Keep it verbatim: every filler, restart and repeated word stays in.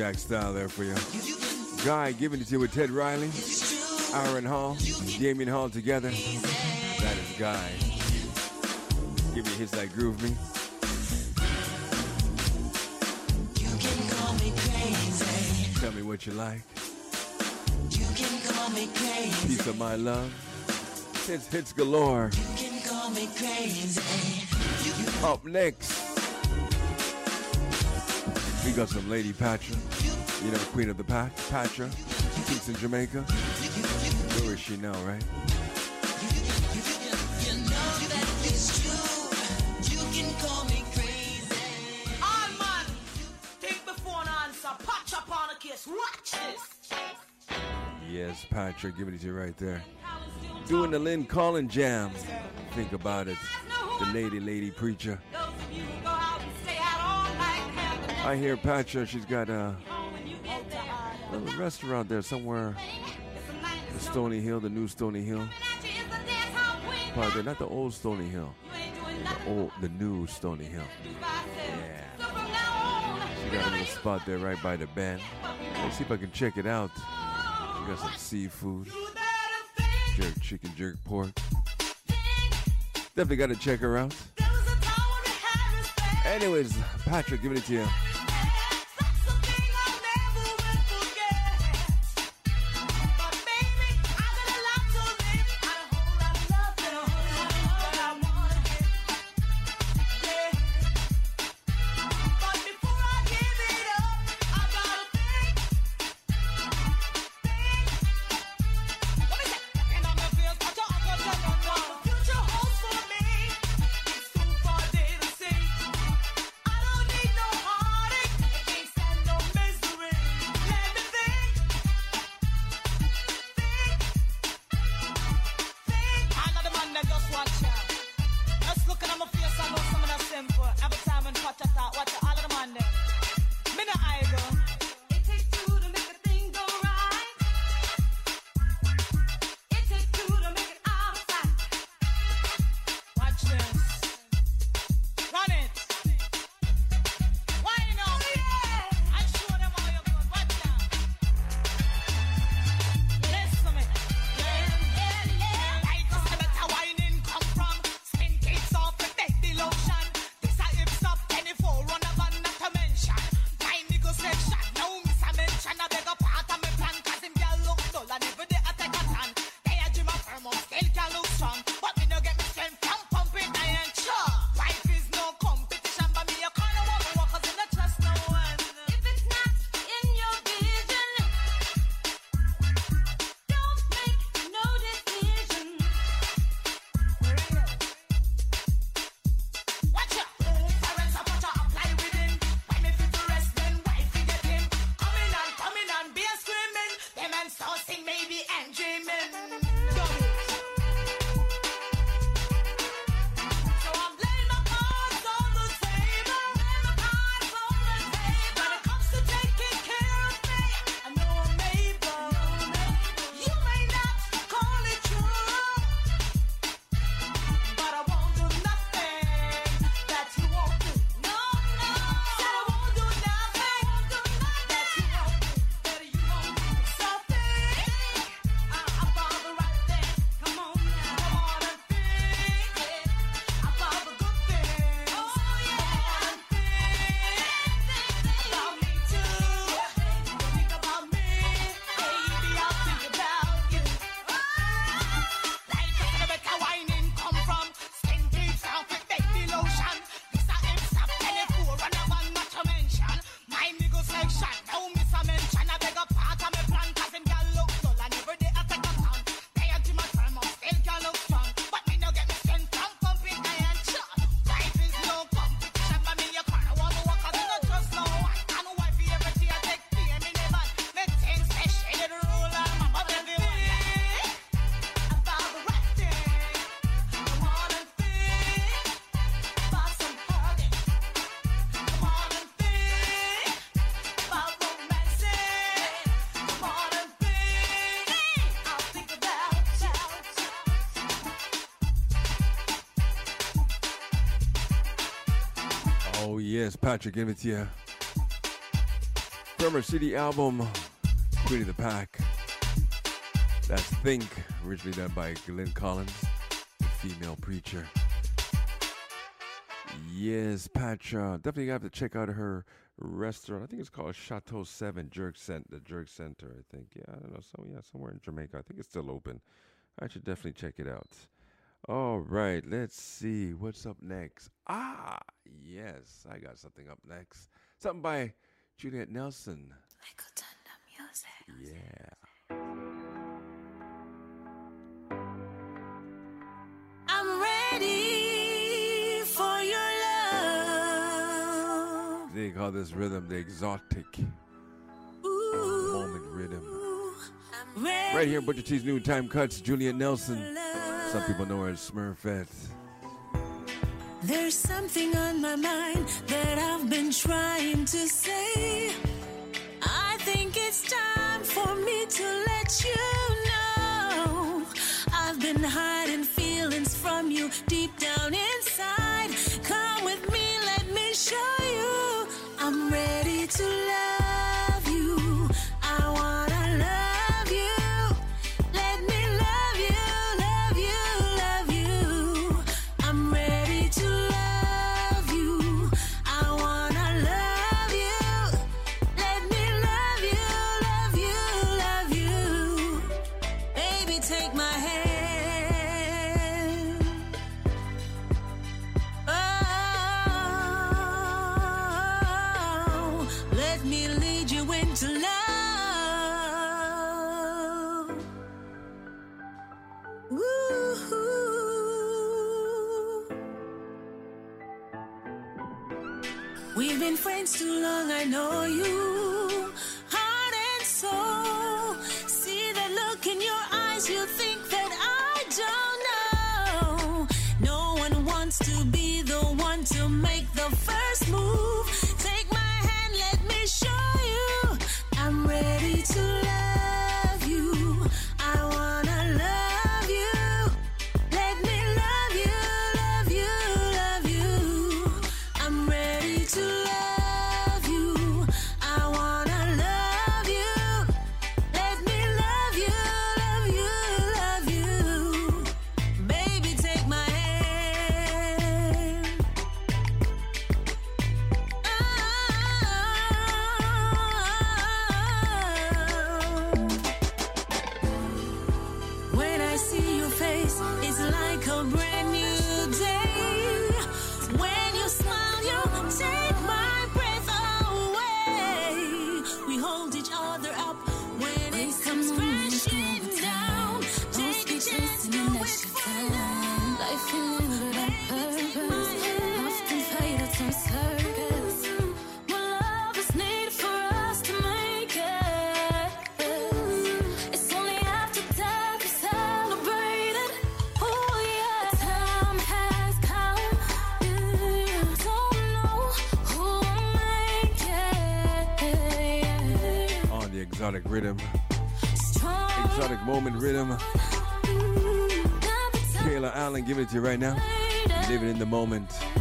Jack style there for you. Guy giving it to you with Ted Riley, Aaron Hall, Damian Hall together. That is Guy. Give me hits that groove me. You can call me crazy. Tell me what you like. You can call me crazy. Piece of my love. Hits, hits galore. You can call me crazy. Up next, we got some Lady Patra. You know, Queen of the Pack, Patra. She's in Jamaica. Where is she now, right? You know that it's true. You can call me crazy. On man, think before an answer. Patch up on a kiss. Watch this. Yes, Patra, giving it to you right there. Doing the Lynn Collins jam. Think about it. The lady, lady preacher. I hear Patra, she's got a little restaurant there somewhere. The Stony Hill, the new Stony Hill. Pardon, not the old Stony Hill. The old, the new Stony Hill. Yeah. She got a little spot there right by the bend. Let's see if I can check it out. She got some seafood. Jerk chicken, jerk pork. Definitely got to check her out. Anyways, Patrick, giving it to you. Patrick, give it to you. from her C D album, Queen of the Pack. That's Think, originally done by Glenn Collins, the female preacher. Yes, Patch, uh, definitely have to check out her restaurant. I think it's called Chateau seven Jerk Center, the Jerk Center, I think. Yeah, I don't know. So, yeah, somewhere in Jamaica. I think it's still open. I should definitely check it out. All right, let's see. What's up next? Ah, yes, I got something up next. Something by Juliet Nelson. Yeah. I'm ready for your love. They call this rhythm the exotic Ooh, moment rhythm. I'm ready. Right here, Butcher T's New Time Cuts, Juliet Nelson. Some people know her as Smurfette. There's something on my mind that I've been trying to say. I think it's time for me to let you know. I've been hiding feelings from you deep down inside. Come with me, let me show you. I'm ready to love you. I wanna love you. Let me love you, love you, love you. I'm ready to love you. I wanna love you. Let me love you, love you, love you. Baby, take my hand. Oh, let me lead you into love. Woo-hoo. We've been friends too long, I know you, heart and soul. See that look in your eyes, you think that I don't know. No one wants to be the one to make the first move. Take my hand, let me show you. I'm ready to love you. I wanna love you. Let me love you, love you, love you. I'm ready to love you. I wanna love you. Let me love you, love you, love you. Baby, take my hand. Oh. When I see your face, it's like a brand new day. When you smile, you take my breath away. We hold each other up when it comes crashing down. Take a chance, do it for now. Life in without purpose, often faded to circus. When love is needed for us to make it, it's only after death we celebrate it. Oh yeah, the time has come. Don't know who will make it. On the exotic rhythm, Strong. exotic moment rhythm. Now the time Kayla Allen giving it to you right now. Living in the moment.